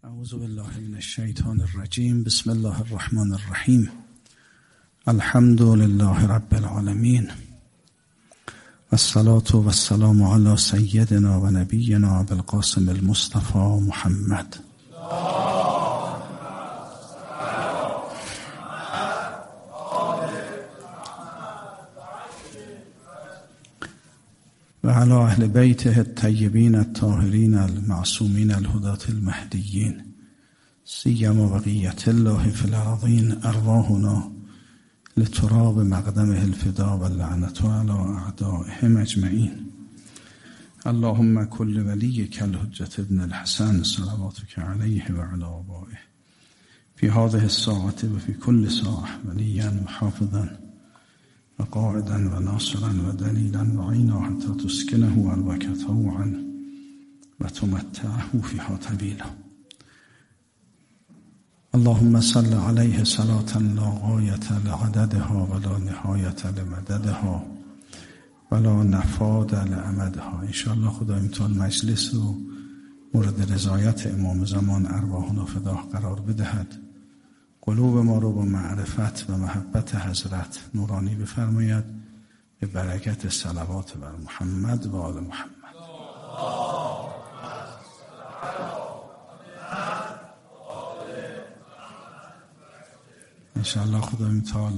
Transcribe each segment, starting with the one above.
اعوذ بالله من الشیطان الرجیم. بسم الله الرحمن الرحیم. الحمد لله رب العالمین والصلاة والسلام علی سیدنا و نبینا ابی القاسم المصطفى محمد. و علی اهل بیته الطیبین الطاهرین المعصومین الهداة المهدیین سیما بقیة الله فی الارضین ارواحنا لتراب مقدمه الفدا و اللعنة علی اعدائهم اجمعین. اللهم كل ولیک الحجة ابن الحسن صلواتک علیه و علی آبائه فی هذه الساعة و فی کل ساعة ولیا و حافظا و قاعدا و ناصرا و دلیلا و عینا حتی تسکنه ارضک طوعا و تمتعه فیها طویلا. اللهم صل علیه صلاة لا غایة لعددها ولا نهایة لمددها ولا نفاد لامدها. انشاءالله خدا امتحان مجلس رو مورد رضایت امام زمان ارواحنا فداه قرار بدهد، قلوب ما رو با معرفت و محبت حضرت نورانی بفرماید به برکت صلوات بر محمد و آل محمد. انشاءالله خدا امتحان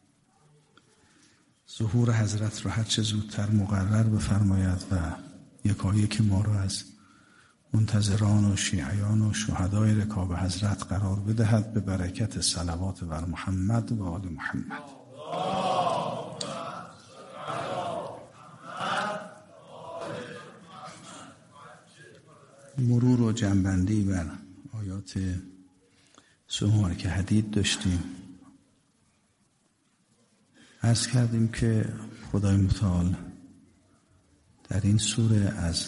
ظهور حضرت رو هر چه زودتر مقرر بفرماید و یکایک ما رو از منتظران و شیعیان و شهدای رکاب حضرت قرار بدهد به برکت صلوات بر محمد و آل محمد. مرور و جنبندی بر آیات سوره که حدید داشتیم. عرض کردیم که خدای متعال در این سوره از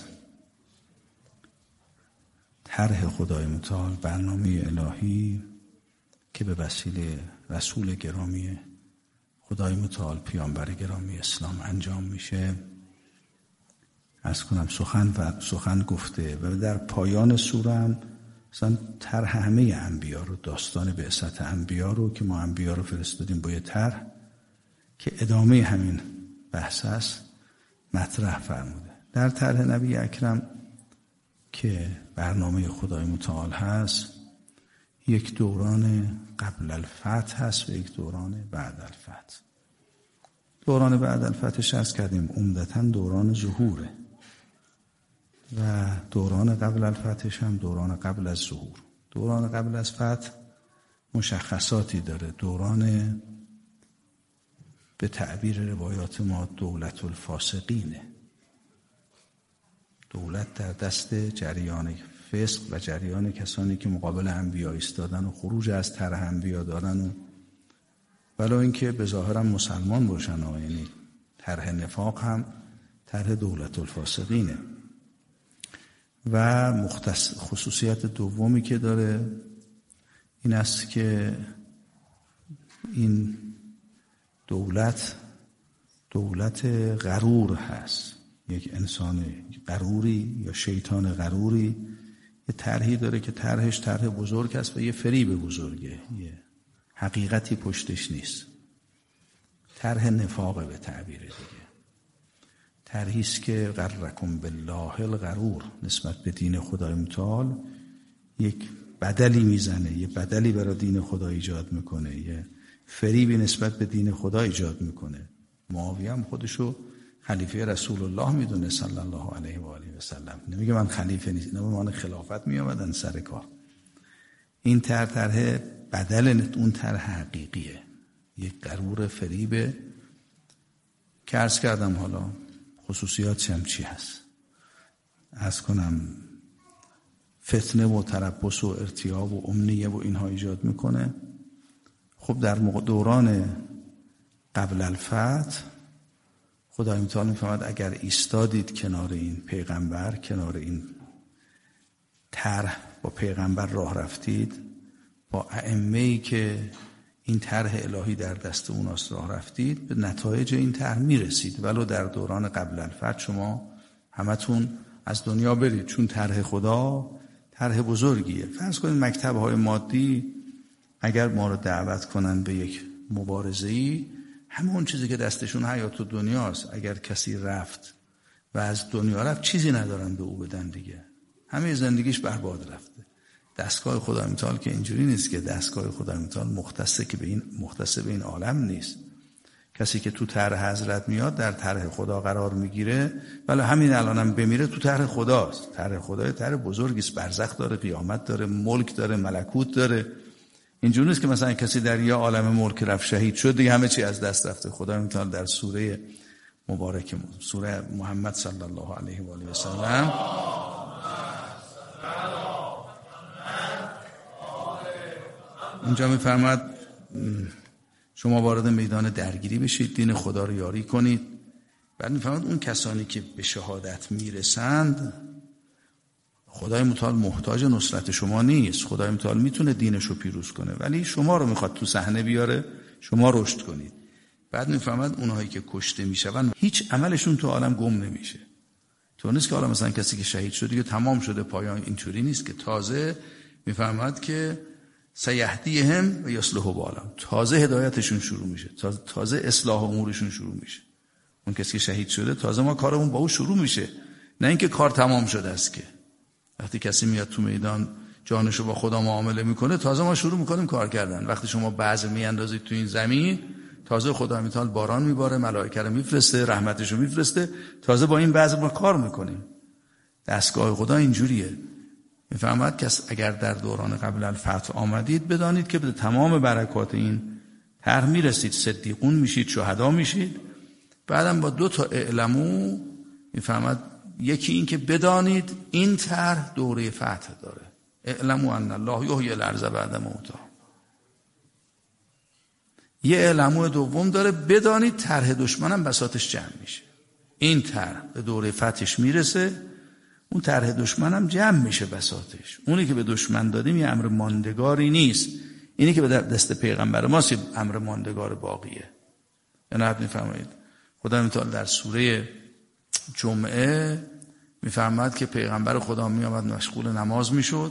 طرح خدای متعال برنامه الهی که به وسیله رسول گرامی خدای متعال پیامبر گرامی اسلام انجام میشه عرض کنم سخن گفته و در پایان سوره هم مثلا طرح همه انبیا رو، داستان بعثت انبیا رو که ما انبیا رو فرستادیم با یه طرح که ادامه همین بحث است مطرح فرموده. در طرح نبی اکرم که برنامه خدای متعال هست یک دوران قبل الفتح هست و یک دوران بعد الفتح. دوران بعد الفتحش عرض کردیم عمدتاً دوران ظهوره و دوران قبل الفتحش هم دوران قبل از ظهور. دوران قبل از فتح مشخصاتی داره. دوران به تعبیر روایات ما دولت الفاسقینه. دولت در دست جریان فسق و جریان کسانی که مقابل انبیا ایستادن و خروج از طرح انبیا دارن و ولو اینکه به ظاهر هم مسلمان باشن، یعنی طرح نفاق هم طرح دولت الفاسقینه. و خصوصیت دومی که داره این است که این دولت غرور هست. یک انسان غروری یا شیطان غروری یه طرحی داره که طرحش طرح بزرگ است و یه فریب بزرگه، یه حقیقتی پشتش نیست. طرح نفاقه به تعبیر دیگه. طرحی است که غرکم بالله الغرور، نسبت به دین خدای متعال یک بدلی میزنه، یه بدلی برای دین خدا ایجاد میکنه، یه فریبی نسبت به دین خدا ایجاد میکنه. معاویه هم خودشو خلیفه رسول الله میدونه صلی الله علیه و آله و سلم. نمیگه من خلیفه نیست، اینا به معنی خلافت میآمدن سر کار. این طرح بدل اون طرح حقیقیه، یک غرور فریبه که عرض کردم حالا خصوصیاتش هم چی هست. عرض کنم فتنه و تربص و ارتیاب و امنیه و اینها ایجاد میکنه. خب در دوران قبل الفتح خدای متعال میفهمد اگر ایستادید کنار این پیغمبر، کنار این طرح با پیغمبر راه رفتید، با ائمه‌ای که این طرح الهی در دست اوناست راه رفتید، به نتایج این طرح میرسید. ولو در دوران قبل الفتح شما همتون از دنیا برید، چون طرح خدا طرح بزرگیه. فرض کنید مکتب‌های مادی اگر ما رو دعوت کنن به یک مبارزه‌ای، همون چیزی که دستشون حیات و دنیاست. اگر کسی رفت و از دنیا رفت چیزی ندارن به او بدن دیگه، همه زندگیش برباد رفته. دستگاه خدای متعال که اینجوری نیست که دستگاه خدای متعال مختص به این عالم نیست. کسی که تو طرح حضرت میاد در طرح خدا قرار میگیره، ولی همین الانم بمیره تو طرح خداست. طرح خدای طرح بزرگی است، برزخ داره، قیامت داره، ملک داره، ملکوت داره. اینجوری نیست که مثلا کسی در یه عالم ملک رفت شهید شد دیگه همه چی از دست رفته. خدای متعال در سوره مبارک سوره محمد صلی الله علیه و آله و سلم اینجا میفرماد شما وارد میدان درگیری بشید، دین خدا رو یاری کنید. بعد میفرماد اون کسانی که به شهادت میرسند خدای متعال محتاج نصرت شما نیست. خدای متعال میتونه دینش رو پیروز کنه، ولی شما رو میخواد تو صحنه بیاره، شما رشد کنید. بعد میفرماد اونهایی که کشته میشون هیچ عملشون تو عالم گم نمیشه. تو نیست که حالا مثلا کسی که شهید شده دیگه تمام شده پایان، اینطوری نیست که. تازه میفرماد که سیهدیهم و یصلح بالهم، تازه هدایتشون شروع میشه، تازه اصلاح امورشون شروع میشه. اون کسی که شهید شده تازه ما کارمون با او شروع میشه، نه اینکه کار تمام شده است. که وقتی کسی میاد تو میدان جانشو با خدا معامله میکنه تازه ما شروع میکنیم کار کردن. وقتی شما بذر میاندازید تو این زمین تازه خدا متعال باران میباره، ملائکه رو میفرسته، رحمتشو میفرسته، تازه با این بذر ما کار میکنیم. دستگاه خدا اینجوریه. میفرماد که اگر در دوران قبل الفتح آمدید بدانید که به تمام برکات این طرح میرسید، صدیقون میشید، شهدا میشید. بعدم با 2 اعلمو میفرماد، یکی این که بدانید این طرح دوره فتح داره، اعلمو ان الله یحیی الارض بعد موتها. یه اعلمو دوم داره، بدانید طرح دشمنم بساطش جمع میشه. این طرح به دوره فتحش میرسه، اون طرح دشمنم جمع میشه بساطش. اونی که به دشمن دادیم یه امر ماندگاری نیست، اینی که به دست پیغمبر ماست یه امر ماندگار باقیه. عنایت میفرمایید خدا متعال در سوره جمعه میفرماد که پیغمبر خدا میامد مشغول نماز میشد،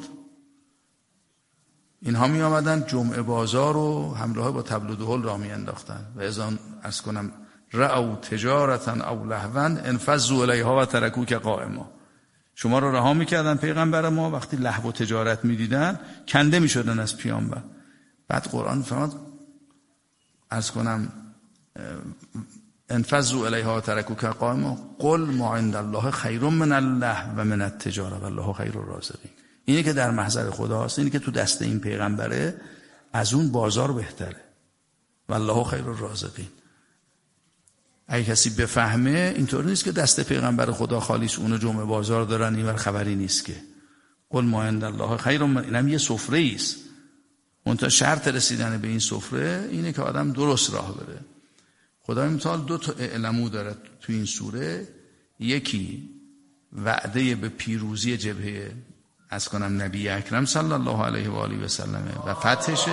اینها میامدن جمعه بازار و همراه با طبل و دهل را میانداختن و اذن عرض کنم رأوا تجارتا او لهوا انفضوا الیها و ترکوک قائما. شما رو رها میکردن پیغمبر ما، وقتی لهو و تجارت میدیدن کنده میشدن از پیامبر. بعد قرآن فرمود عرض کنم انفضوا الیها و ترکوک قائما قل ما عند الله خیر من الله و من التجاره والله خیر الرازقین. اینی که در محضر خداست، اینی که تو دست این پیغمبره، از اون بازار بهتره. والله خیر الرازقین. اگه کسی بفهمه اینطور نیست که دست پیغمبر خدا خالیست، اونو جمعه بازار دارن، اینور خبری نیست که. قل ما عند الله خیر من، اینم یه سفره است. منتها شرط رسیدن به این سفره اینه که آدم درست راه بره. خدای متعال 2 اعلمو داره تو این سوره. یکی وعده به پیروزی جبهه از کنم نبی اکرم صلی الله علیه و آله و سلم و فتحشه.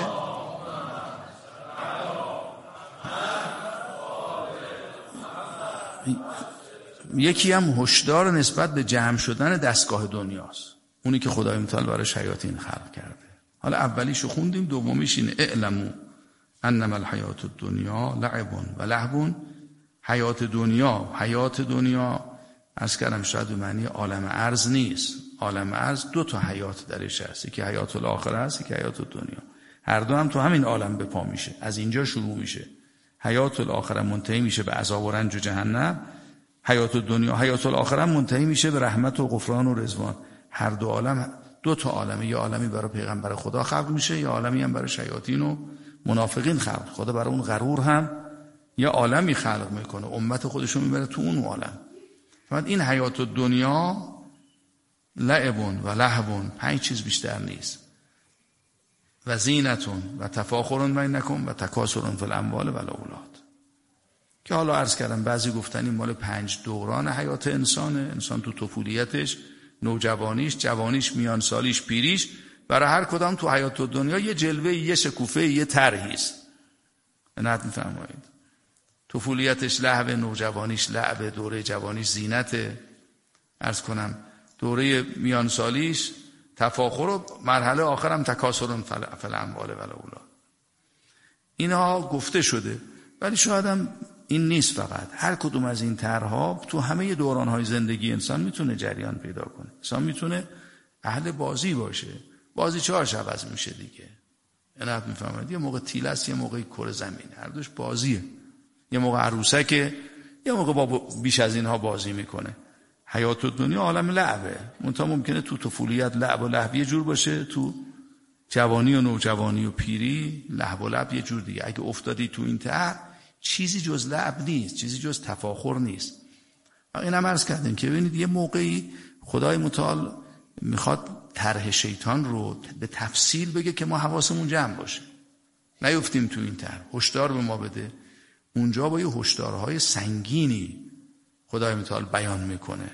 یکی هم هشدار نسبت به جمع شدن دستگاه دنیاست، اونی که خدای متعال برای شیاطین خلق کرده. حالا اولیشو خوندیم، دومیش اینه اعلمو انما الحیات الدنیا لعب و لهو. حیات دنیا عرض کردم شاید به معنی عالم ارض نیست. عالم ارض 2 حیات درش هست، یکی حیات الاخره هست، یکی حیات الدنیا. هر دو هم تو همین عالم به پا میشه، از اینجا شروع میشه. حیات الاخره منتهی میشه به عذاب و رنج و جهنم، حیات الدنیا حیات الاخره منتهی میشه به رحمت و غفران و رضوان. هر دو عالم 2 عالمه، یه عالمی برای پیغمبر خدا خلق میشه، یه عالمی هم برای شیاطین و منافقین خلق. خدا برای اون غرور هم یه عالمی خلق میکنه، امت خودشو میبره تو اون عالم. فقط این حیات الدنیا لعب و لهو، 5 چیز بیشتر نیست. و زینتون و تفاخر بینکم و تکاثر فی الاموال و الاولاد، که حالا عرض کردم بعضی گفتن این مال 5 دوران حیات انسانه. انسان تو طفولیتش، نوجوانیش، جوانیش، میانسالیش، پیریش، برای هر کدام تو حیات دنیا یه جلوه، یه شکوفه، یه طرحی است. عنایت می‌فرمایید. طفولیتش لهو، نوجوانیش لعب، دوره جوانیش زینت، عرض کنم دوره میانسالیش تفاخر و مرحله آخرم تکاثر فی الاموال و الاولاد. اینها گفته شده، ولی شاید هم این نیست. فقط هر کدوم از این طرح‌ها تو همه دوران‌های زندگی انسان میتونه جریان پیدا کنه. انسان میتونه اهل بازی باشه. بازی چهارش عوض میشه دیگه. اینا میفهمید، یه موقع تیل است، یه موقع کره زمین، هر دوش بازیه. یه موقع عروسکه، یه موقع با بیش از اینها بازی میکنه. حیات دنیا عالم لعبه. منتها ممکنه تو طفولیت لعب و لهو یه جور باشه، تو جوانی و نوجوانی و پیری لهو و لعب یه جور دیگه. اگه افتادی تو این طرح، چیزی جز لعب نیست، چیزی جز تفاخر نیست. اینم عرض کردیم که ببینید یه موقعی خدای متعال میخواد طرح شیطان رو به تفصیل بگه که ما حواسمون جمع باشه، نیفتیم تو این طرح. هشدار به ما بده. اونجا با یه هشدارهای سنگینی خدای متعال بیان میکنه.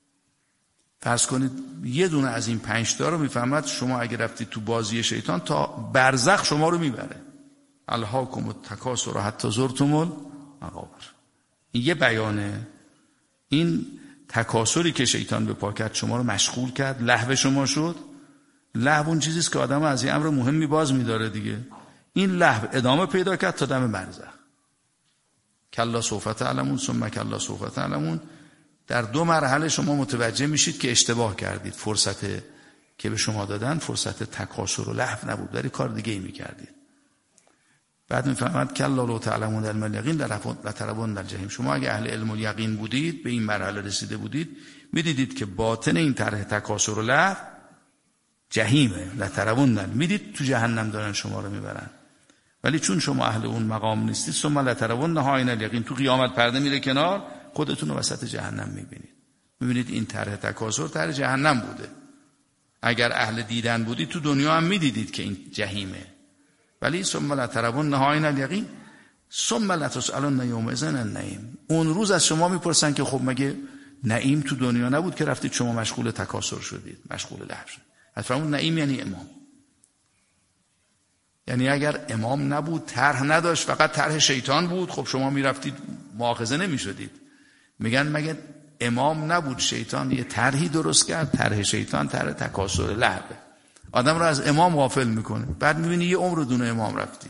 فرض کنید یه دونه از این 5 تا رو میفهمد شما اگه رفتید تو بازی شیطان تا برزخ شما رو میبره. الهاکم التکاثر حتی زرتم المقابر. این یه بیانه. این تکاثری که شیطان به پا کرد شما رو مشغول کرد، لهو شما شد. لهو اون چیزیست که آدم از این امر مهمی باز میداره دیگه. این لهو ادامه پیدا کرد تا دم برزخ. کلا سوف تعلمون ثم کلا سوف تعلمون. در 2 مرحله شما متوجه میشید که اشتباه کردید. فرصت که به شما دادن فرصت تکاثر و لهو نبود، ولی کار دیگه ای میکردید. بعد میفهمد کلا لو تعلمون علم الیقین لترون الجحیم. شما اگه اهل علم و یقین بودید، به این مرحله رسیده بودید، میدیدید که باطن این طرح تکاثر و لهو جهیمه. لترون، میدید تو جهنم دارن شما رو میبرن. ولی چون شما اهل اون مقام نیستید، ثم لترون عین الیقین، تو قیامت پرده میره کنار، خودتون رو وسط جهنم میبینید. میبینید این طرح تکاثر طرح جهنم بوده. اگر اهل دیدن بودید تو دنیا هم میدیدید که این جهیمه. ولی ثم لترون عین الیقین ثم لتسألن یومئذ عن النعیم. اون روز از شما میپرسن که خب مگه نعیم تو دنیا نبود که رفتید شما مشغول تکاثر شدید، مشغول لهو شدید؟ اصلا اون نعیم یعنی امام. یعنی اگر امام نبود، طرح نداشت، فقط طرح شیطان بود، خب شما میرفتید مؤاخذه نمیشدید. میگن مگه امام نبود، شیطان یه طرحی درست کرد، طرح شیطان طرح تکاثر لهو، آدم رو از امام غافل میکنه. بعد میبینی یه عمر دون امام رفتی.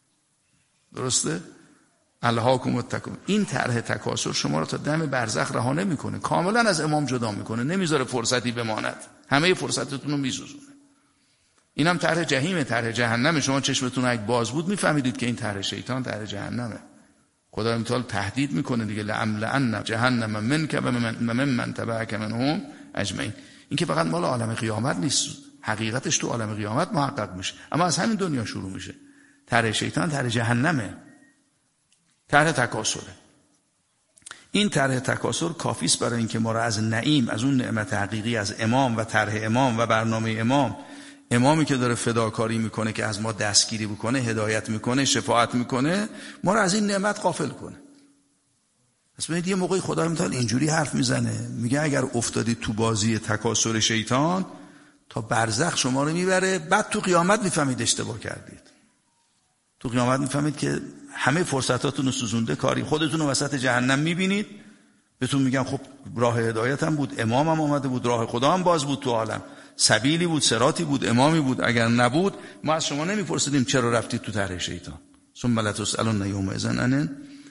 درسته؟ الهاکم التکاثر. این طرح تکاثر شما رو تا دم برزخ رها نمیکنه، کاملا از امام جدا میکنه، نمیذاره فرصتی بماند، همه فرصتتون رو میسوزونه. اینم طرح جهیمه، طرح جهنم. شما چشمتون اگه باز بود میفهمیدید که این طرح شیطان طرح جهنمه. خدا متعال تهدید میکنه دیگه، لأملأن جهنم منک و ممن تبعک منهم اجمعین. این که فقط مال عالم قیامت نیست، حقیقتش تو عالم قیامت محقق میشه، اما از همین دنیا شروع میشه. طرح شیطان طرح جهنمه، طرح تکاثره. این طرح تکاثر کافیست برای اینکه ما را از نعیم، از اون نعمت حقیقی، از امام و طرح امام و برنامه امام، امامی که داره فداکاری میکنه که از ما دستگیری بکنه، هدایت میکنه، شفاعت میکنه، ما را از این نعمت غافل کنه. پس ببینید یه موقعی خدا متعال اینجوری حرف میزنه، میگه اگر افتادید تو بازی تکاثر شیطان تا برزخ شما رو میبره، بعد تو قیامت میفهمید اشتباه کردید. تو قیامت میفهمید که همه فرصتاتون رو سوزونده، کاری خودتون رو وسط جهنم میبینید. بهتون میگم خب راه هدایت هم بود، امام هم آمده بود، راه خدا هم باز بود تو عالم، سبیلی بود، صراطی بود، امامی بود. اگر نبود ما از شما نمیپرسیدیم چرا رفتید تو طرح شیطان. ثم لتسألن یومئذ عن.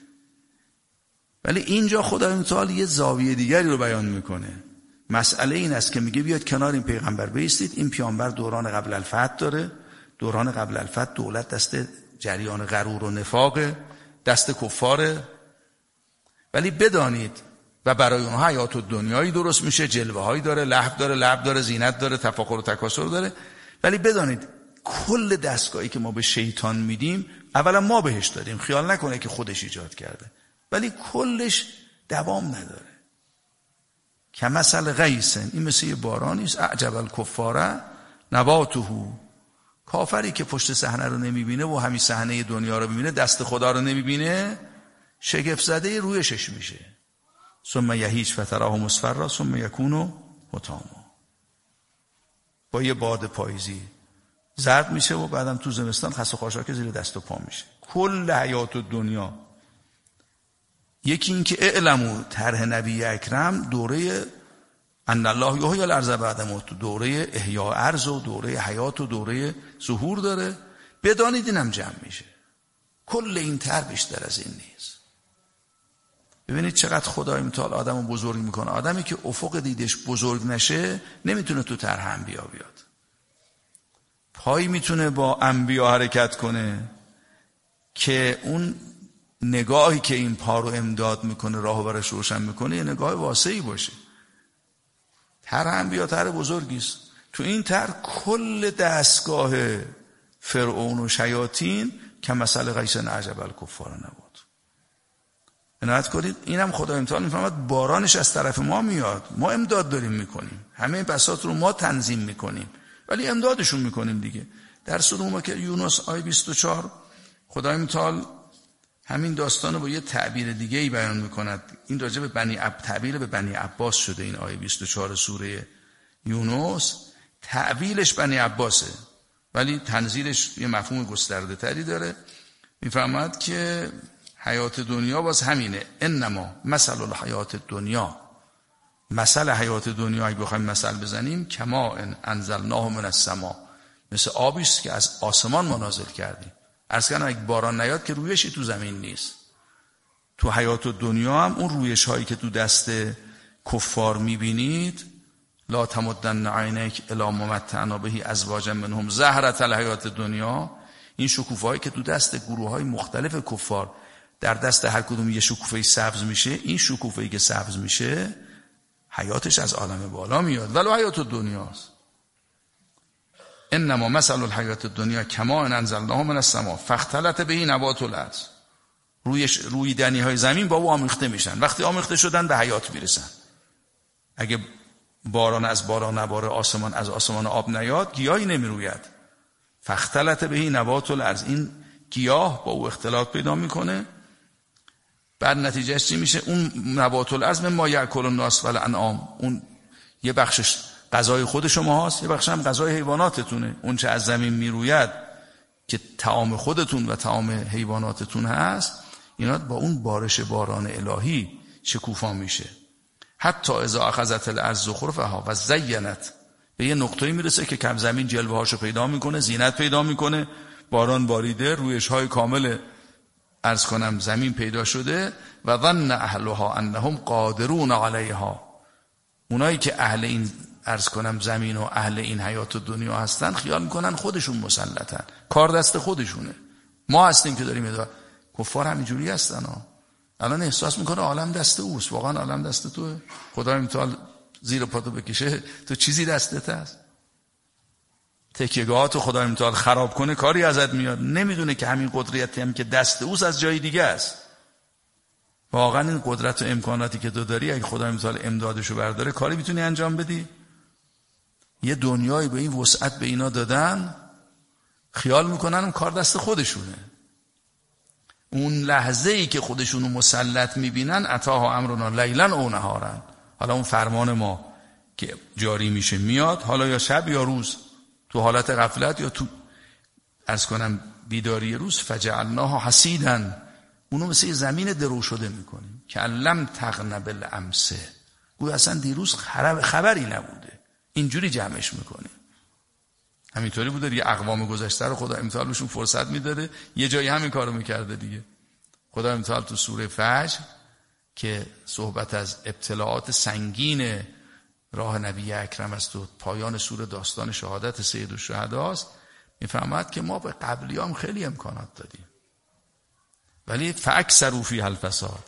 ولی اینجا خدای متعال یه زاویه دیگری رو بیان میکنه. مسئله این است که میگه بیاد کنار این پیغمبر بایستید. این پیامبر دوران قبل الفتح داره. دوران قبل الفتح دولت دست جریان غرور و نفاق، دست کفاره. ولی بدانید و برای اونها حیات دنیایی درست میشه، جلوه هایی داره، لهو داره، لعب داره، زینت داره، تفاخر و تکاثر داره. ولی بدانید کل دستگاهی که ما به شیطان میدیم، اولا ما بهش دادیم، خیال نکنه که خودش ایجاد کرده، ولی کلش دوام نداره. کمثل غیث، این مثل یه بارانی است، اعجب الکفار نباته. کافری که پشت صحنه رو نمیبینه و همین صحنه دنیا رو میبینه، دست خدا رو نمیبینه، شگفت زده رویشش میشه. ثم یهیج فتراه مصفرا ثم یکون حطاما. با یه باد پاییزی زرد میشه و بعدم تو زمستان خس و خاشاک زیر دست و پا میشه. کل حیات دنیا. یکی این که اعلمو، طرح نبی اکرم دوره ان الله یحیی الارض بعد موت، دوره احیاء ارض و دوره حیات و دوره ظهور داره. بدانید اینم جمع میشه. کل این طرح بیشتر از این نیست. ببینید چقدر خدای متعال آدمو بزرگ میکنه. آدمی که افق دیدش بزرگ نشه نمیتونه تو طرح انبیا بیاد. پایی میتونه با انبیا حرکت کنه که اون نگاهی که این پا رو امداد میکنه، راهو برش روشن میکنه، یه نگاه واسعی باشه. طرح انبیا طرح بزرگی است. تو این طرح کل دستگاه فرعون و شیاطین که مثل غیث اعجب الکفار نبود. عنایت کنید اینم خدا امتحان میفهمد بارانش از طرف ما میاد، ما امداد داریم میکنیم، همه بساط رو ما تنظیم میکنیم ولی امدادشون میکنیم دیگه. در سوره که یونس آیه 24 خدای متعال همین داستانو با یه تعبیر دیگه ای بیان میکند. این راجع به تعبیر به بنی عباس شده. این آیه 24 سوره یونس تعبیرش بنی عباسه ولی تنزیلش یه مفهوم گسترده تری داره. میفهمد که حیات دنیا باز همینه. انما مثل الحیات دنیا، مثل حیات دنیا اگه بخوایم مثل بزنیم، کما انزلناه من السما، مثل آبی است که از آسمان ما نازل کردیم. عرض کردم اگه باران نیاد که رویشی تو زمین نیست. تو حیات دنیا هم اون رویش هایی که تو دست کفار میبینید، لا تمدن عینک الی ما متعنا به ازواجا منهم زهرة الحیات دنیا، این شکوفه‌هایی که تو دست گروه‌های مختلف کفار، در دست هر کدوم یه شکوفه سبز میشه، این شکوفه‌ای که سبز میشه حیاتش از عالم بالا میاد. ولو حیات دنیاست. انما مثل الحیات الدنیا کما انزلناه من السما فاختلط به نبات الارض، روی دنی‌های زمین با او آمیخته میشن. وقتی آمیخته شدن به حیات میرسن. اگه باران از باران نباره، آسمان از آسمان آب نیاد، گیاهی نمیروید. فاختلط به نبات الارض، این گیاه با او اختلاط پیدا میکنه. بعد نتیجهش چی میشه؟ اون نبات الارض مما یاکل الناس والانعام، اون یه بخشش غذای خود شما هست، یه بخش هم غذای حیواناتتونه. اون چه از زمین میروید که طعام خودتون و طعام حیواناتتون هست، اینا با اون بارش باران الهی شکوفا میشه. حتی اذا اخذت الارض زخرفها و زینت، به یه نقطه‌ای میرسه که کم زمین جلوه‌هاشو پیدا میکنه، زینت پیدا میکنه، باران باریده، رویش‌های کامل عرض کنم زمین پیدا شده. و ظن اهلها انهم قادرون علیها، اونایی که اهل این عرض کنم زمین و اهل این حیات دنیا هستن خیال میکنن خودشون مسلطن، کار دست خودشونه. ما هستیم که داریم ادعا. کفار همینجوری هستن ها. الان احساس میکنه عالم دست اوست. واقعا عالم دست توه؟ خدای متعال زیر پاتو بکشه تو چیزی دستت هست؟ تکیهگاهاتو خدای متعال خراب کنه کاری ازت میاد؟ نمیدونه که همین قدرتی هم که دست اوست از جای دیگه است. واقعا این قدرت و امکاناتی که تو داری اگه خدای متعال امدادشو برداره کاری میتونی انجام بدی؟ یه دنیایی به این وسعت به اینا دادن، خیال میکنن کار دست خودشونه. اون لحظه‌ای که خودشونو مسلط میبینن، اتاها امرنا لیلا او نهارا، حالا اون فرمان ما که جاری میشه میاد، حالا یا شب یا روز، تو حالت غفلت یا تو عرض کنم بیداری روز، فجعلناها حصیدا، اونو مثل زمین درو شده میکنیم که لم تغن بالامس، گویا اصلا دیروز خبری نبوده، اینجوری جمعش میکنیم. همینطوری بوده یه اقوام گذشته رو خدا امتحان بهشون فرصت میداده، یه جایی همین کارو میکرده دیگه. خدا امتحان تو سوره فجر که صحبت از ابتلاعات سنگین راه نبی اکرم است و پایان سوره داستان شهادت سید الشهدا است، میفهمد که ما به قبلیام خیلی امکانات دادیم ولی فاکثروا فیها الفساد،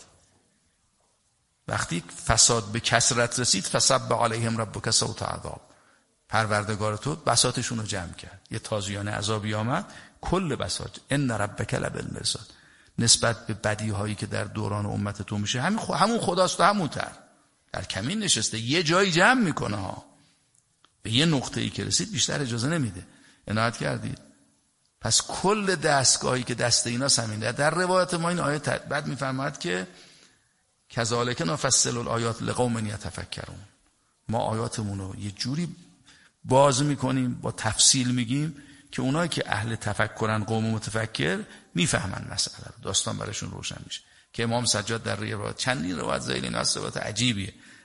وقتی فساد به کثرت رسید فصب علیهم ربک صوت عذاب، پروردگار تو بساطشون رو جمع کرد، یه تازیانه عذابی آمد، کل بساط. ان ربک لبالمرصاد، نسبت به بدی هایی که در دوران امت تو میشه همون خداست و همون در کمین نشسته، یه جایی جمع میکنه ها. به یه نقطه‌ای که رسید بیشتر اجازه نمیده. عنایت کردید؟ پس کل دستگاهی که دست اینا سمینده. در روایت ما این آیه بعد میفرماد که کذالک نفصل الآیات لقوم یتفکرون، ما آیاتمون رو یه جوری باز میکنیم، با تفصیل میگیم که اونایی که اهل تفکرن، قوم متفکر، میفهمن مسئله رو، داستان براشون روشن میشه. که امام سجاد در روایت چندین روایت ذیل این روایت عجیبیه،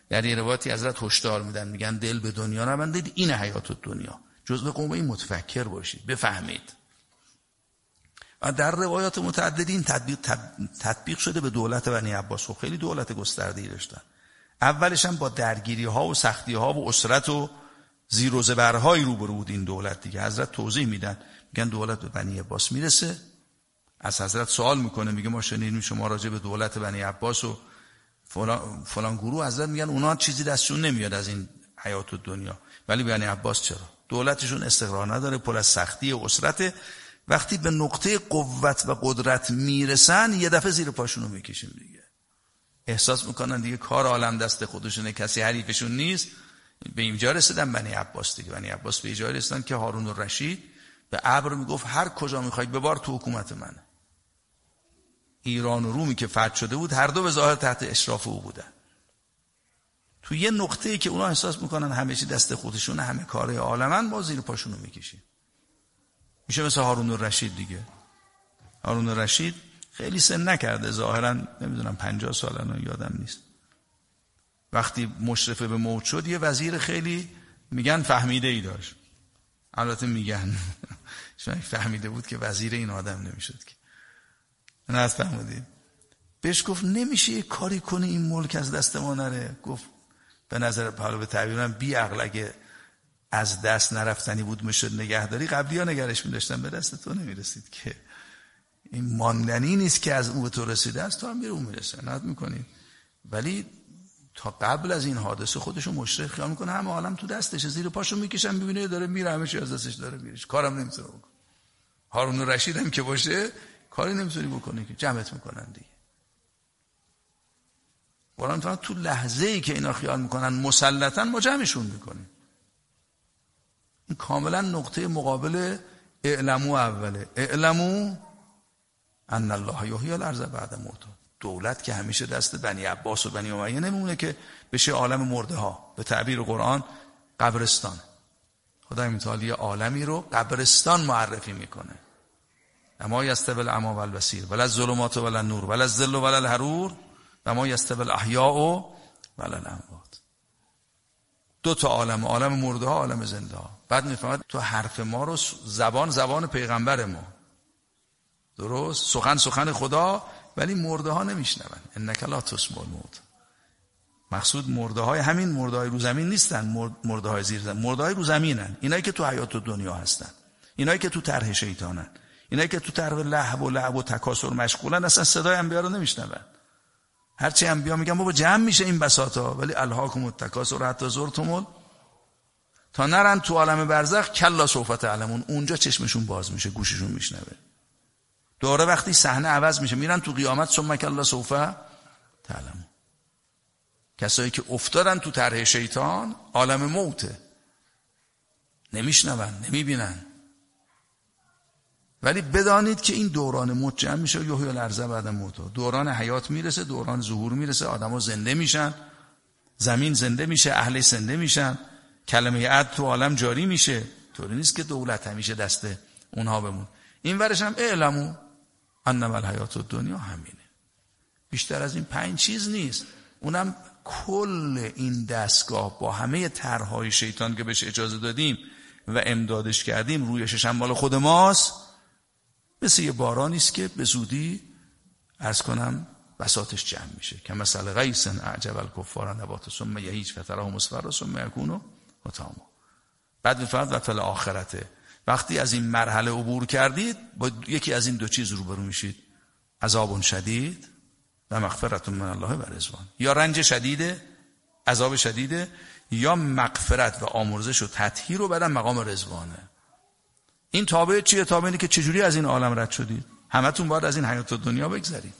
در یه روایتی حضرت هشدار میدن، میگن دل به دنیا نبندید، این حیات دنیا. جزو قوم متفکر باشید، بفهمید. و در روایات متعددی این تطبیق شده به دولت بنی عباس و خیلی دولت گسترده‌ای داشتن. اولش هم با درگیری ها و سختی ها و اسرت و زیر و زبرهایی روبرو بود این دولت دیگه. حضرت توضیح میدن، میگن دولت به بنی عباس میرسه، از حضرت سوال میکنه، میگه ما شنیدیم شما راجع به دولت بنی عباس و فلان گروه. حضرت میگن اونا چیزی دستشون نمیاد از این حیات دنیا، ولی بنی عباس چرا؟ دولتشون استقرار نداره، پر از سختی و اسرت. وقتی به نقطه قوت و قدرت میرسن یه دفعه زیر پاشونو میکشیم دیگه. احساس میکنن دیگه کار عالم دست خودشونه، کسی حریفشون نیست. به اینجا رسیدن بنی عباس دیگه. بنی عباس به اینجا رسیدن که هارون الرشید به ابر میگفت هر کجا میخواید ببار تو حکومت منه. ایران و رومی که فتح شده بود هر دو به ظاهر تحت اشراف او بودن. تو یه نقطه‌ای که اونا احساس میکنن همه چی دست خودشونه، همه کارهای عالمن، با زیر پاشونو میکشیم. میشه مثل هارون الرشید دیگه. هارون الرشید خیلی سن نکرده، ظاهرا نمیدونم 50 سالن یادم نیست. وقتی مشرف به موت شد یه وزیر خیلی میگن فهمیده ای داشت. البته میگن شاید فهمیده بود که وزیر این آدم نمیشد که. نه از فهمیدید. بهش گفت نمیشه یه کاری کنه این ملک از دست ما نره. گفت به نظر حالا به تعبیر من بی عقل، اگه از دست نرفتنی بود میشد نگهداری، قبلی ها نگرش میداشتن، به دست تو نمیرسید که. این ماندنی نیست که از اون به تو رسیده است، تو هم بیرون میرسه، نهاد میکنی. ولی تا قبل از این حادثه خودشو مشرف خیال میکنه همه عالم تو دستشه، زیر پاشو میکشن، میبینه داره میره، همه چی از دستش داره میره، کارم نمیتونه بکنه. هارون الرشید هم که باشه کاری نمیتونی بکنی که جمعت میکنن دیگه. قرآن تو لحظه‌ای که اینا خیال میکنن مسلطن، ما جمعشون میکنیم. این کاملا نقطه مقابل اعلمو اوله. اعلمو ان الله یحیی الارض بعد موتها. دولت که همیشه دست بنی عباس و بنی امیه نمونه که بشه عالم مرده ها. به تعبیر قرآن قبرستان. خدای متعال یه عالمی رو قبرستان معرفی میکنه. اما یستوی الاعمی والبصیر ولا الظلمات ولا النور ولا الظل ولا الحرور و ما یستوی الاحیاء ولا الاموات. دو تا عالم، عالم مرده ها، عالم زنده ها. بعد میفهمد تو حرف ما رو زبان پیغمبر ما، درست، سخن خدا، ولی مرده ها نمیشنون. انک لا تسمع الموت. مقصود مرده های همین مرده های رو زمین نیستن، مرده های زیر زمین، مرده های رو زمینن. اینایی که تو حیات دنیا هستن، اینایی که تو طرح شیطانن، اینایی که تو طرح لهو و لعب و تکاسر مشغولن، اصلا صدای انبیا رو نمیشنون. هرچی انبیا میگن بابا جمع میشه این بساطا، ولی الهاکم التکاثر حتی زرتم تا نرن تو عالم برزخ، کلا سوف تعلمون. اونجا چشمشون باز میشه، گوششون میشنوه. دوره وقتی صحنه عوض میشه، میرن تو قیامت، ثم کلا سوف تعلمون. کسایی که افتادن تو طرح شیطان، عالم موته، نمیشنون، نمیبینن. ولی بدانید که این دوران موت جمع میشه، یحیی الارض بعد موتها. دوران حیات میرسه، دوران ظهور میرسه، آدما زنده میشن، زمین زنده میشه، اهل زنده میشن، کلمه عدل تو عالم جاری میشه. طوری نیست که دولت همیشه دست اونها بمون. این ورش هم اعلمو انما الحیات الدنیا همینه. بیشتر از این 5 چیز نیست. اونم کل این دستگاه با همه طرحهای شیطان که بهش اجازه دادیم و امدادش کردیم، رویشش هم مال خود ماست. مثل یه بارانی است که به زودی عرض کنم بساطش جمع میشه، که مثل غیث اعجب الکفار نبات ثم یهیج فتراه مصفرا ثم یکون حطاما. بعد میفرماید و فی الاخرته، وقتی از این مرحله عبور کردید با یکی از این دو چیز روبرو میشید: عذاب شدید و مغفرت من الله و رضوان. یا رنج شدیده، عذاب شدیده، یا مغفرت و آمرزش و تطهیر و بعدم مقام رضوانه. این تابع چیه؟ تابع اینه که چجوری از این عالم رد شدید. همتون باید از این حیات دنیا بگذرید.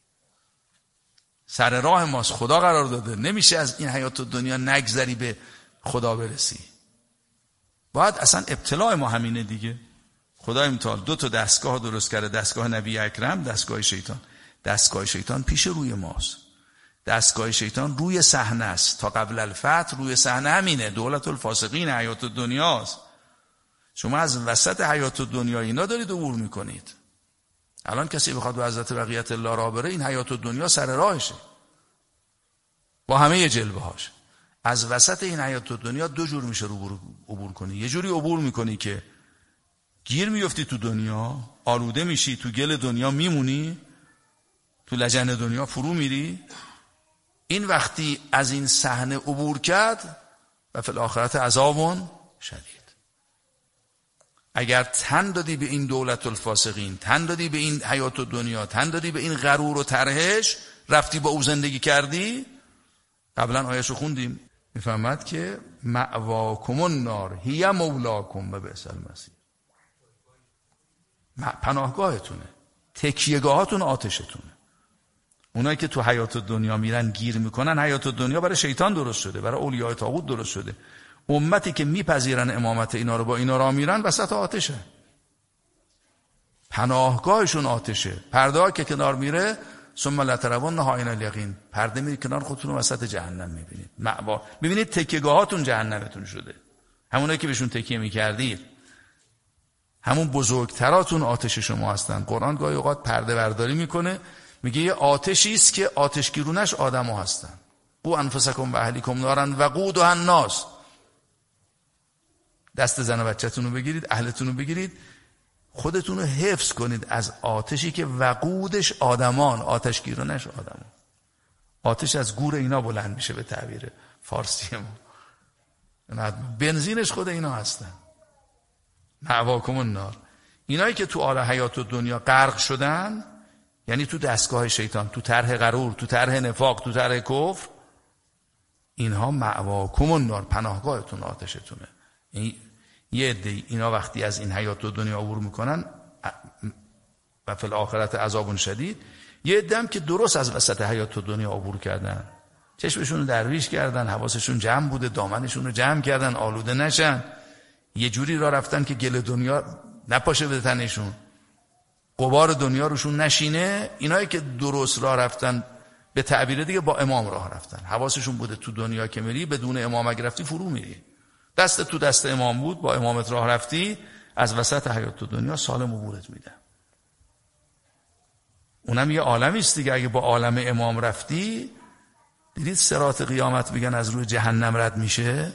سر راه ماست، خدا قرار داده، نمیشه از این حیات دنیا نگذری به خدا برسی. باید اصلا ابتلاع ما همینه دیگه. خدای متعال 2 تا دستگاه درست کرده، دستگاه نبی اکرم، دستگاه شیطان. دستگاه شیطان پیش روی ماست. دستگاه شیطان روی صحنه است. تا قبل الفتح روی صحنه همینه، دولت الفاسقین، حیات دنیاست. شما از وسط حیات دنیا اینا دارید عبور میکنید. الان کسی بخواد به حضرت بقیت الله راه بره، این حیات دنیا سر راهشه با همه جلوه‌هاش. از وسط این حیات دنیا دو جور میشه عبور کنی. یه جوری عبور میکنی که گیر میفتی تو دنیا، آلوده میشی، تو گل دنیا میمونی، تو لجن دنیا فرو میری. این وقتی از این صحنه عبور کرد و فی الاخرت عذاب شدید. اگر تن دادی به این دولت الفاسقین، تن دادی به این حیات دنیا، تن دادی به این غرور و ترهش، رفتی با او زندگی کردی، قبلا آیه‌شو خوندیم، میفهمد که مأواکم النار هی مولاکم و بئس المصیر. پناهگاهتونه، تکیهگاهاتون آتشتونه. اونایی که تو حیات دنیا میرن گیر میکنن، حیات دنیا برای شیطان درست شده، برای اولیاء طاغوت درست شده. امتی که میپذیرن امامت اینا رو، با اینا راه میرن، وسط آتشه، پناهگاهشون آتشه. پرده که کنار میره، ثم لترونها عین الیقین، پرده میره کنار، خودتون رو وسط جهنم میبینید. میبینید تکیهگاهاتون جهنمتون شده. همونایی که بهشون تکیه میکردید، همون بزرگتراتون آتش شما هستن. قرآن گاهی اوقات پرده برداری میکنه، میگه یه آتشی است که آتشگیرونش آدم‌ها هستن. قوا انفسکم و اهلیکم نارا وقودها الناس. دست زن و بچه‌تون رو بگیرید، اهلتون رو بگیرید، خودتون رو حفظ کنید از آتشی که وقودش آدمان، آتشگیرونش آدمان. آتش از گور اینا بلند میشه به تعبیر فارسی ما. بنزینش خود اینا هستن. مأواکم النار. اینایی که تو آل حیات دنیا غرق شدن، یعنی تو دستگاه شیطان، تو طرح غرور، تو طرح نفاق، تو طرح کفر، اینها مأواکم النار، پناهگاهتون آتشتونه. یه عده اینا وقتی از این حیات دنیا عبور میکنن و فی الاخرت عذاب شدید. یه عده هم که درست از وسط حیات دنیا عبور کردن، چشمشون رو درویش کردن، حواسشون جمع بوده، دامنشون رو جمع کردن آلوده نشن، یه جوری راه رفتن که گل دنیا نپاشه به تنشون، غبار دنیا روشون نشینه. اینایی که درست راه رفتن، به تعبیر دیگه با امام راه رفتن، حواسشون بوده تو دنیا که میری بدون امام اگه رفتی فرو میری. دست تو دست امام بود، با امامت راه رفتی، از وسط حیات دنیا سالم عبورت میده. اونم یه عالمی است دیگه. اگه با عالم امام رفتی، دیدید صراط قیامت میگن از روی جهنم رد میشه،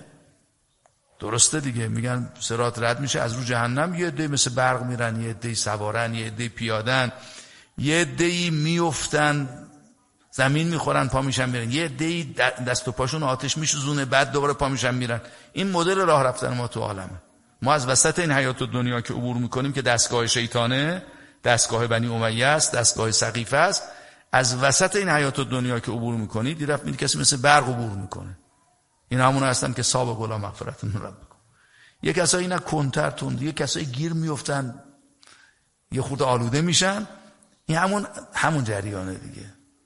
درسته دیگه، میگن صراط رد میشه از روی جهنم. یه عده مثل برق میرن، یه عده سوارن، یه عده پیادن، یه عده میافتن زمین میخورن پا میشن میرن، یه عده دست و پاشون آتش میسوزونه بعد دوباره پا میشن میرن. این مدل راه رفتن ما تو عالمه. ما از وسط این حیات دنیا که عبور میکنیم که دستگاه شیطانه، دستگاه بنی امیه است، دستگاه سقیفه است، از وسط این حیات دنیا که عبور میکنید، دیرفت میدید کسی مثل برق عبور میکنه. این همون هستن که سابق الی مغفرة من ربکم. یک کسایی اینا کنتر تند، یک کسایی گیر میافتن، یه خود آلوده میشن. این همون جریانه دیگه.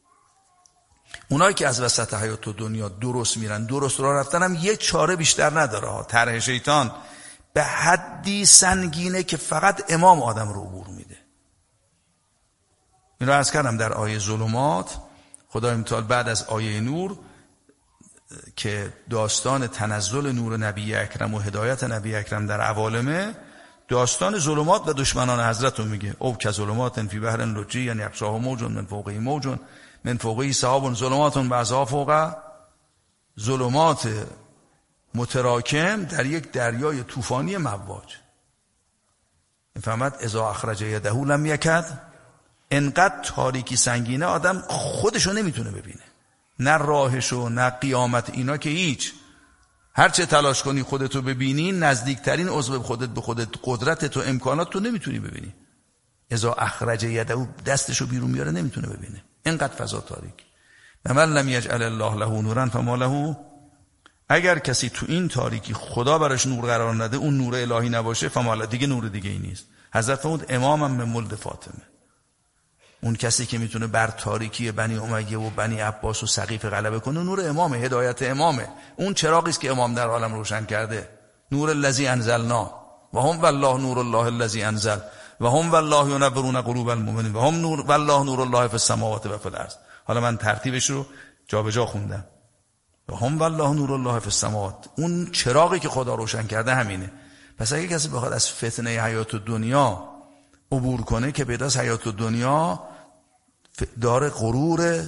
اونایی که از وسط حیات دنیا درست میرن، درست راه رفتن، هم یه چاره بیشتر نداره ها. طرح شیطان به حدی سنگینه که فقط امام آدم رو عبور میده. این رو عرض کردم در آیه ظلمات، خدای متعال بعد از آیه نور که داستان تنزل نور نبی اکرم و هدایت نبی اکرم در عوالمه، داستان ظلمات و دشمنان حضرت رو میگه. او که ظلمات فی بحر لجی، یعنی یغشاه موج من فوقه موج من فوقه سحاب ظلمات بعضها فوق، ظلمات متراکم در یک دریای طوفانی مواج. میفهمد اذا اخرج یده لم یکد. انقدر تاریکی سنگینه آدم خودشو نمیتونه ببینه، نه راهشو نه قیامت اینا که هیچ. هرچه تلاش کنی خودتو ببینی، نزدیکترین عضو خودت به خودت، قدرتت و امکانات تو نمیتونی ببینی. اذا اخرج یده، دستشو بیرون میاره نمیتونه ببینه، اینقدر فضا تاریک. و من لم یجعل الله له نورا فما له. اگر کسی تو این تاریکی خدا براش نور قرار نده، اون نور الهی نباشه، فما له، دیگه نور دیگه ای نیست. حضرت فرمود امامم من ولد فاطمه. اون کسی که میتونه بر تاریکی بنی امیه و بنی عباس و سقیف غلبه کنه، نور امامه، هدایت امامه. اون چراغی است که امام در عالم روشن کرده. نور الذی انزلنا و هم والله نور الله الذی انزل و هم والله ینورون قلوب المؤمنین و هم نور والله نور الله فی السماوات و فی الارض. حالا من ترتیبش رو جابجا خوندم. و هم والله نور الله فی السماوات، اون چراغی که خدا روشن کرده همینه. پس اگه کسی بخواد از فتنه حیات دنیا عبور کنه، که پیداست حیات دنیا داره غرور،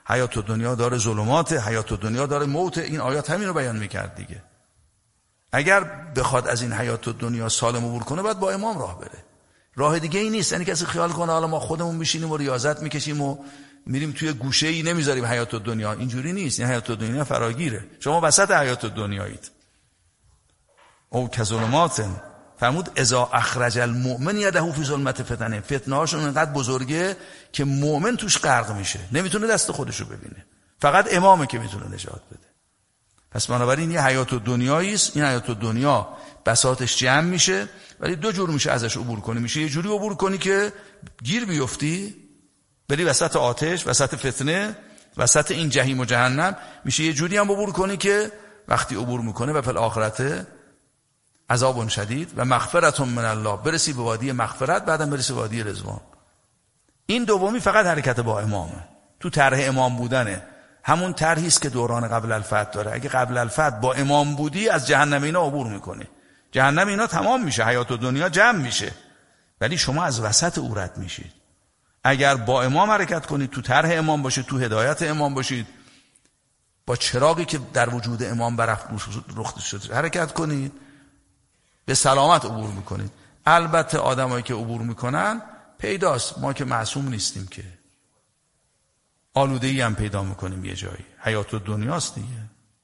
حیات دنیا داره ظلمات، حیات دنیا داره موت. این آیات همین رو بیان میکرد دیگه. اگر بخواد از این حیات دنیا سالم عبور کنه باید با امام راه بره. راه دیگه ای نیست. یعنی کسی خیال کنه حالا ما خودمون میشینیم و ریاضت میکشیم و میریم توی گوشه ای نمیذاریم حیات دنیا. اینجوری نیست. این حیات دنیا فراگیره. شما وسط حیات دنیایید. او کظلمات فرمود اذا اخرج المؤمن یده فی ظلمت فتنه. فتنه هاشون انقدر بزرگه که مؤمن توش غرق میشه، نمیتونه دست خودشو ببینه. فقط امامه که میتونه نجات بده. پس بنابراین یه حیات دنیایی است. این حیات دنیا بساطش جمع میشه، ولی دو جور میشه ازش عبور کنی. میشه یه جوری عبور کنی که گیر بیفتی، بری وسط آتش، وسط فتنه، وسط این جهنم و جهنم. میشه یه جوری هم عبور کنی که وقتی عبور میکنه و فی الاخرته عذاب شدید و مغفرت من الله، برسی به وادی مغفرت، بعدم برسی به وادی رضوان. این دومی فقط حرکت با امامه، تو طرح امام بودنه. همون طرحی است که دوران قبل الفتح داره. اگه قبل الفتح با امام بودی از جهنم اینا عبور میکنی، جهنم اینا تمام میشه، حیات و دنیا جمع میشه، ولی شما از وسط او رد میشید. اگر با امام حرکت کنید، تو طرح امام باشید، تو هدایت امام باشید، با چراغی که در وجود امام برافروخته شده حرکت کنید، به سلامت عبور میکنید. البته آدمایی که عبور میکنن پیداست، ما که معصوم نیستیم که، آلودگی هم پیدا میکنیم یه جایی، حیات دنیاست دیگه.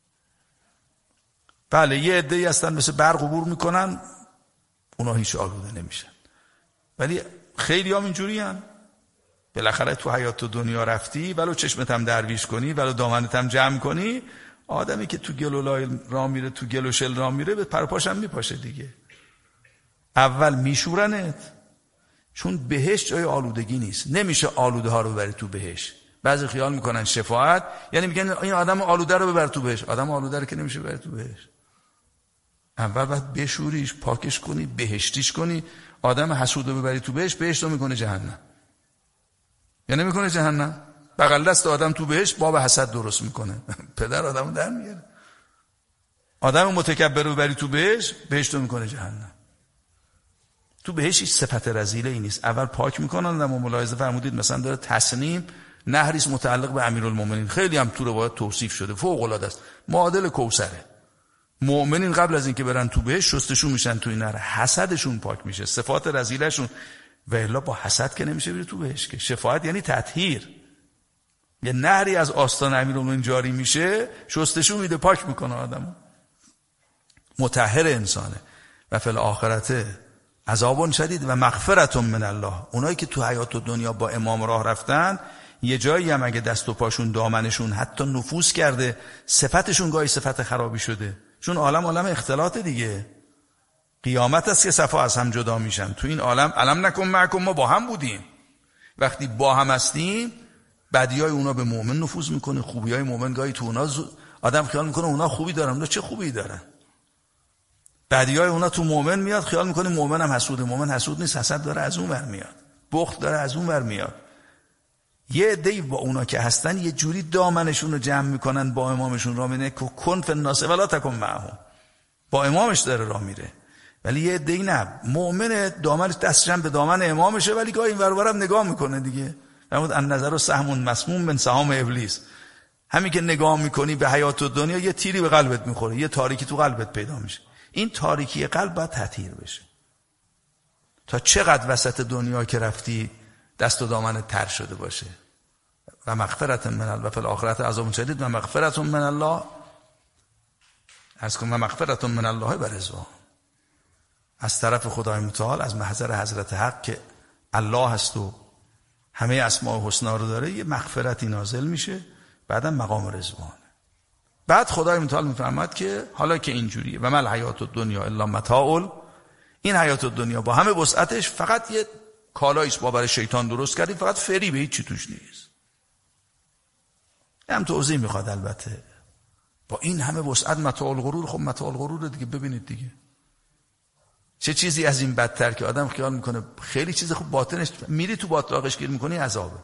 بله یه عده‌ای هستن مثل برق عبور میکنن، اونا هیچ آلوده نمیشن، ولی خیلی هم اینجوری هن. بالاخره تو حیات دنیا رفتی، ولو چشمت هم درویش کنی، ولو دامنت هم جمع کنی، آدمی که تو گل و لایل راه میره، تو گل و شل راه میره، به پرپاش هم میپاشه دیگه. اول میشورنت، چون بهشت جای آلودگی نیست، نمیشه آلوده ها رو ببری تو بهشت. بعضی خیال میکنن شفاعت یعنی میگن این آدم آلوده رو ببر تو بهشت. آدم آلوده رو که نمیشه ببر تو بهشت. اول باید بشوریش، پاکش کنی، بهشتیش کنی. آدم حسود رو ببری تو بهشت، بهشت رو میکنه جهنم. یا نمیکنه جهنم؟ بغل دست آدم تو بهشت باب حسد درست میکنه. پدر آدمو در میاره. آدم متکبر رو ببری تو بهشت، بهشت رو میکنه جهنم. تو بهشت هیچ صفت رذیله ای نیست. اول پاک میکنن. آدمو ملاحظه فرمودید مثلا داره تسنیم نهریست متعلق به امیرالمومنین، خیلی هم تو روایات توصیف شده، فوق العاده است، معادل کوثره. مؤمنین قبل از اینکه برن تو بهشت شستشون میشن تو این نهر، حسدشون پاک میشه، صفات رذیلهشون. و الا با حسد که نمیشه بری تو بهشت که. شفاعت یعنی تطهیر. یه نهری از آستان امیرالمومنین جاری میشه، شستشون میده، پاک میکنه آدمو، مطهر انسانه. و فی الاخرته عذاب شدید و مغفرت من الله. اونایی که تو حیات و دنیا با امام راه رفتن، یه جایی هم اگه دست و پاشون دامنشون حتی نفوذ کرده، صفتشون گاهی صفت خرابی شده، چون عالم اختلاط دیگه. قیامت است که صفا از هم جدا میشن. تو این عالم علم نکن معکم، ما با هم بودیم. وقتی با هم هستیم، بدیای اونا به مؤمن نفوذ میکنه، خوبیای مؤمن گاهی تو اونا آدم خیال میکنه اونا خوبی دارن، اونا چه خوبی دارن. بدیای اونا تو مؤمن میاد، خیال میکنه مؤمن هم حسوده. مؤمن حسود نیست، حسد داره از اون ور میاد، بخل داره از اون ور میاد. یه عده‌ای با اونا که هستن یه جوری دامنشون رو جمع میکنن، با امامشون راه میره که کن فی الناس ولا تکن معهم، با امامش داره راه میره. ولی یه عده‌ای نه، مؤمن دامنش دستش به دامن امامشه، ولی گاهی این ور اونورم نگاه میکنه دیگه. فرمود النظر سهم مسموم من سهام ابلیس. همین که نگاه میکنی به حیات دنیا، یه تیری به قلبت میخوره، یه تاریکی تو قلبت پیدا میشه. این تاریکی قلب باید تطهیر بشه. تا چقدر وسط دنیا که رفتی دست و دامن تر شده باشه. و مغفرت من الله و فی الاخرة عذاب شدید و مغفرت من الله، از کنم مغفرت من الله و رضوان، از طرف خدای متعال، از محضر حضرت حق که الله هست و همه اسماء الحسنا رو داره، یه مغفرتی نازل میشه، بعدم مقام رضوان. بعد خدای متعال میفرماد که حالا که اینجوریه و مل حیات الدنیا الا متاع، این حیات الدنیا با همه وسعتش فقط یه کالایش با برای شیطان درست کردیم، فقط فریبه، هیچ چی توش نیست. هم توضیح میخواد البته. با این همه وسعت متاع الغرور، خب متاع الغرور دیگه ببینید دیگه چه چیزی از این بدتر که آدم خیال میکنه خیلی چیز خوب، باطنش میری تو باطلاقش گیر میکنی، عذابه.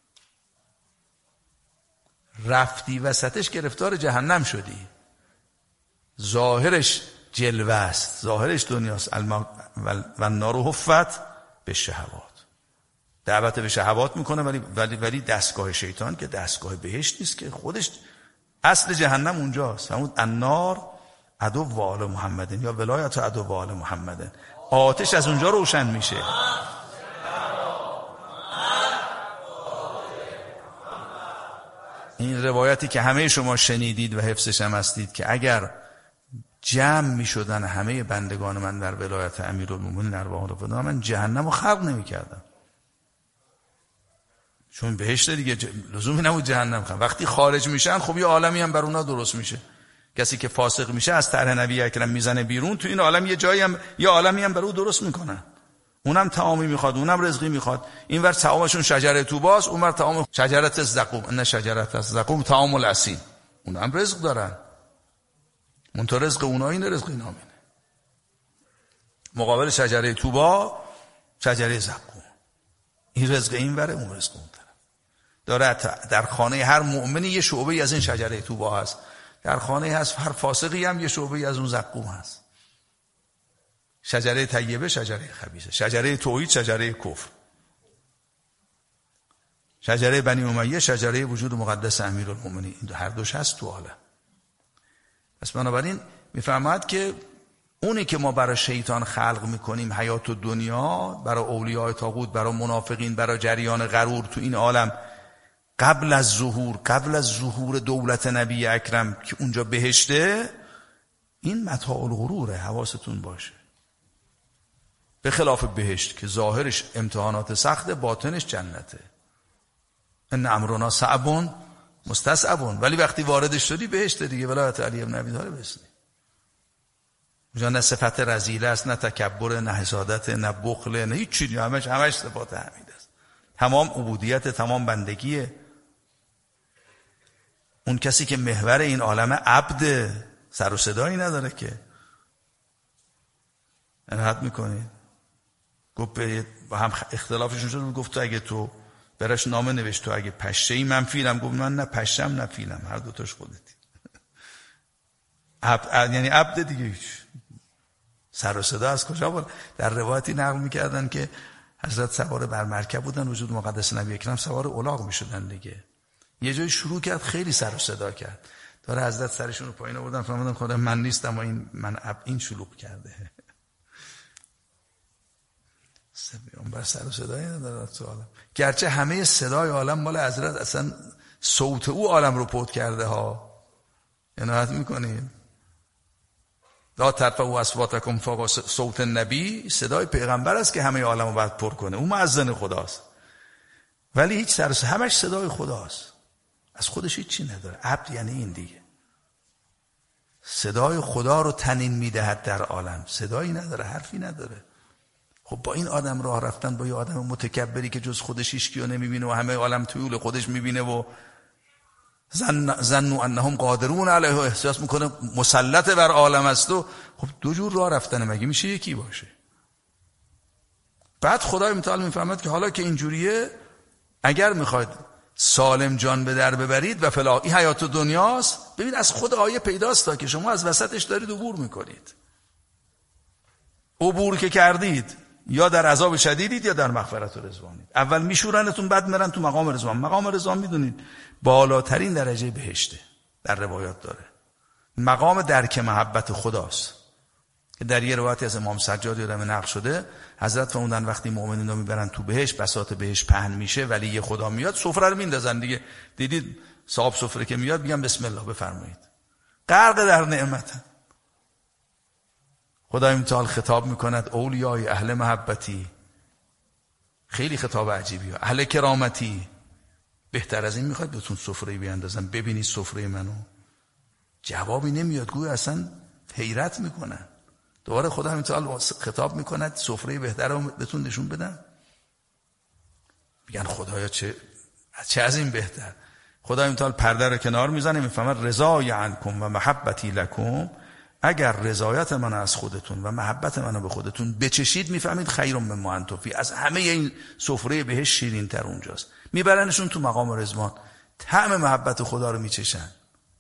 رفتی وسطش گرفتار جهنم شدی. ظاهرش جلوه است، ظاهرش دنیاست. و النار حفت به شهوات، دعوت به شهوات میکنه، ولی دستگاه شیطان که دستگاه بهشت نیست که، خودش اصل جهنم اونجاست. همون النار عدو آل محمدin یا ولایت عدو آل محمدin، آتش از اونجا روشن میشه. این روایتی که همه شما شنیدید و حفظش هم هستید که اگر جمع میشدن همه بندگان من در ولایت امیرالمومنین ارواح رو فدا، من جهنم رو خلق نمیکردم، چون بهشت دیگه لزومی نبود جهنم خلق. وقتی خارج میشن خب یه عالمی هم بر اونا درست میشه. کسی که فاسق میشه از طرح نبی اکرم میزنه بیرون، تو این عالم یه عالمی هم بر او درست میکنن. اونم طعامی میخواد، اونم رزقی میخواد. اینور طعامشون شجره طوباست، اونور طعام شجرت الزقوم. ان شجرت الزقوم طعام الاثیم. اونم رزق دارن، منتها رزق اونا اینه، رزق اینا اینه. مقابل شجره طوبا شجره زقوم. این رزق این وره، اون رزق اون طرف. داره در خانه هر مؤمنی یه شعبه از این شجره طوبا هست، در خانه هست هر فاسقی هم یه شعبه از اون زقوم هست. شجره طیبه، شجره خبیثه، شجره توحید، شجره کفر، شجره بنی امیه، شجره وجود مقدس امیرالمومنین. این هر دوش هست تو عالم. پس بنابراین میفرماید که اونی که ما برای شیطان خلق میکنیم حیات و دنیا، برای اولیاء طاغوت، برای منافقین، برای جریان غرور تو این عالم، قبل از ظهور دولت نبی اکرم که اونجا بهشته، این متاع الغروره. حواستون باشه. به خلاف بهشت که ظاهرش امتحانات سخته، باطنش جنته. ان امرنا صعب مستصعب. ولی وقتی واردش شدی بهشت دیگه، ولایت علی ابن ابی طالب است. اونجا نه صفت رذیله است، نه تکبر، نه حسادت، نه بخل، نه هیچ چیزی. همش صفات حمید است. تمام عبودیت، تمام بندگیه. اون کسی که محور این عالم عبد، سر و صدایی نداره که. راحت میکنید. گفت با هم اختلافشون شد، گفت تو اگه تو براش نامه نوشت تو اگه پشه‌ای من فیلم، گفت من نه پشم نه فیلم، هر دوتاش خودتی. یعنی عبد دیگه هیچ. سر و صدا از کجا بود؟ در روایتی نقل میکردن که حضرت سوار بر مرکب بودن، وجود مقدس نبی اکرم سوار الاغ میشدن دیگه. یه جایی شروع کرد خیلی سر و صدا کرد، داره حضرت سرشون رو پایین آوردن، فهمیدن خدا من نیستم و این شلوغ کرده. پیامبر سر و صدایی نداره تو عالم، گرچه همه صدای عالم مال حضرت، اصلا صوت او عالم رو پود کرده ها. عنایت میکنید؟ لا ترفعوا اصواتکم فوق صوت النبی، صدای پیغمبر است که همه عالم رو باید پر کنه. اون مؤذن خداست، ولی هیچ همش صدای خداست، از خودش هیچی نداره. عبد یعنی این دیگه، صدای خدا رو تنین میدهد در عالم، صدایی نداره، حرفی نداره. خب با این آدم راه رفتن، با یه آدم متکبری که جز خودش هیچکیو نمیبینه و همه عالم طول خودش میبینه و ظنوا انهم قادرون علیه، احساس میکنه مسلط بر عالم است، و خب دو جور راه رفتن، مگه میشه یکی باشه؟ بعد خدای متعال میفهمد که حالا که اینجوریه، اگر میخواید سالم جان به در ببرید و فلا این حیات دنیاست، ببین از خود آیه پیداست تا که شما از وسطش دارید عبور میکنید. عبور که کردید یا در عذاب شدیدید یا در مغفرت و رضوانید. اول میشورنتون، بعد میرن تو مقام رضوان. مقام رضوان میدونید بالاترین درجه بهشته، در روایات داره. مقام درک محبت خداست که در یه روایتی از امام سجاد یادم نقل شده، حضرت فرمودن وقتی مؤمنین رو میبرن تو بهشت، بساط بهشت پهن میشه، ولی یه خدا میاد سفره رو میندازن دیگه. دیدید صاحب سفره که میاد میگن بسم الله بفرمایید، غرق در نعمتن. خدای متعال خطاب میکند اولیای اهل محبتی، خیلی خطاب عجیبیه، اهل کرامتی، بهتر از این میخواد بهتون سفره بیاندازن، ببینید سفره منو؟ جوابی نمیاد، گویا اصلا حیرت میکنن. دوباره خدا متعال خطاب میکند سفره بهتر رو بهتون نشون بدن، میگن خدایا چه از این بهتر. خدای متعال پرده رو کنار میزنه، میفهمد رضای عنکم و محبتی لکم، اگر رضایت من از خودتون و محبت منو به خودتون بچشید، میفهمید خیرم مما انتم فی، از همه این سفره بهش شیرین تر اونجاست. میبرنشون تو مقام رضوان، طعم محبت خدا رو میچشن.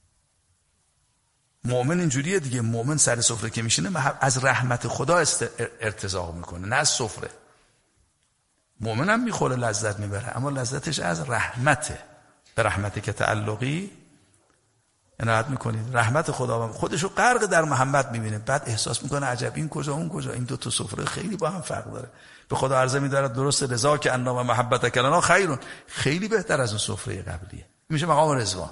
مؤمن اینجوریه دیگه، مؤمن سر سفره که میشینه از رحمت خدا ارتزاق میکنه، نه از سفره. مؤمنم میخوره لذت میبره، اما لذتش از رحمته. به رحمتی که تعلقی عنایت میکنید. رحمت خداوند خودشو غرق در محبت میبینه، بعد احساس میکنه عجب این کجا اون کجا، این دو تا سفره خیلی با هم فرق داره. به خدا عرضه میدارد درست رضا که انا و محبت کلنا خیرون، خیلی بهتر از اون سفره قبلیه. میشه مقام رضوان.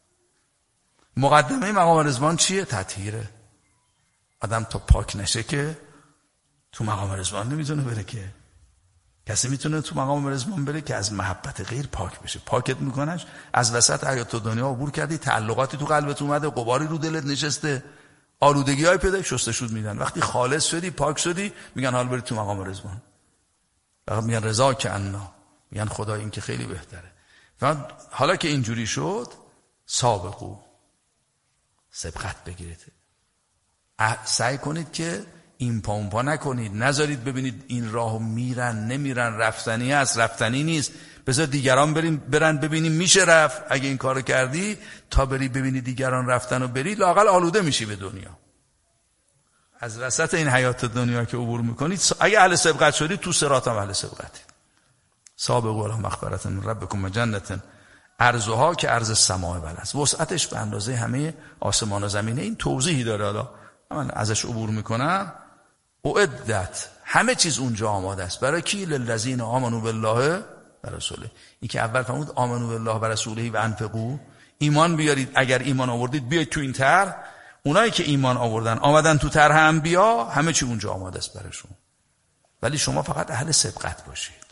مقدمه مقام رضوان چیه؟ تطهیره. آدم تا پاک نشه که تو مقام رضوان نمیتونه بره. که کسی میتونه تو مقام رضوان بره که از محبت غیر پاک بشه. پاکت میکنش، از وسط حیات دنیا عبور کردی، تعلقاتی تو قلبت اومده، غباری رو دلت نشسته، آلودگی‌های پیدا، شستشو میدن. وقتی خالص شدی، پاک شدی، میگن حال برید تو مقام رضوان. فقط میگن رضا که انا، میگن خدا این که خیلی بهتره. حالا که اینجوری شد، سابقو، سبقت بگیرید. سعی کنید که این پا اون پا نکنید، نذارید ببینید این راهو میرن نمیرن، رفتنی است رفتنی نیست، بذار دیگران برن ببینیم میشه رفت. اگه این کارو کردی تا بری ببینی دیگران رفتن و بری، لااقل آلوده میشی به دنیا. از وسط این حیات دنیا که عبور میکنید، اگه اهل سبقت شدید، تو صراط هم اهل سبقتید. سابقوا الی مغفرة من ربکم و جنة عرضها که عرض السماء والارض، وسعتش به اندازه همه آسمان و زمینه. این توضیحی داره، حالا من ازش عبور میکنم. اعدت، همه چیز اونجا آماده است. برای کی؟ للذین آمنوا بالله و رسوله. این که اول فرمود آمنوا بالله و رسوله و انفقوا، ایمان بیارید. اگر ایمان آوردید بیاید تو این طرح. اونایی که ایمان آوردن آمدن تو طرح انبیا، همه چی اونجا آماده است براشون. ولی شما فقط اهل سبقت باشید.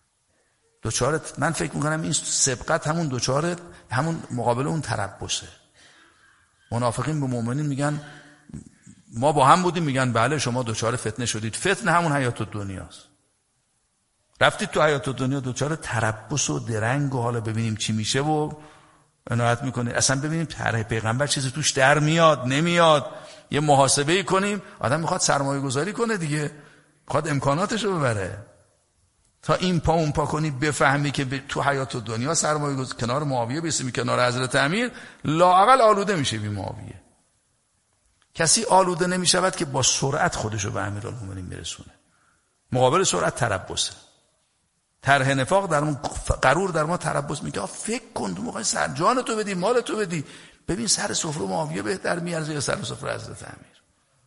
دوچارت، من فکر میکنم این سبقت همون دوچارت، همون مقابل اون تربصه. منافقین به مؤمنین میگن ما با هم بودیم، میگن بله شما دوچار فتنه شدید. فتنه همون حیات دنیاست. رفتید تو حیات دنیا دوچار تربص و درنگ و حالا ببینیم چی میشه و عنایت میکنید. اصلا ببینیم طرح پیغمبر چیزی توش در میاد نمیاد، یه محاسبه کنیم. آدم میخواد سرمایه گذاری کنه دیگه، میخواد امکاناتشو ببره. تا این پا اون پا کنی بفهمی که تو حیات دنیا سرمایه گذاری، کنار معاویه بیستی، کنار حضرت امیر، لااقل آلوده میشه بی معاویه. کسی آلوده نمی شود که با سرعت خودشو به امیرالمومنین میرسونه. مقابل سرعت تربصه. طرح نفاق در ما، غرور در ما تربص میگه فکر کن تو میخوای سر جان تو بدی، مال تو بدی، ببین سر سفره معاویه بهتر میارزه یا سر سفره حضرت امیر.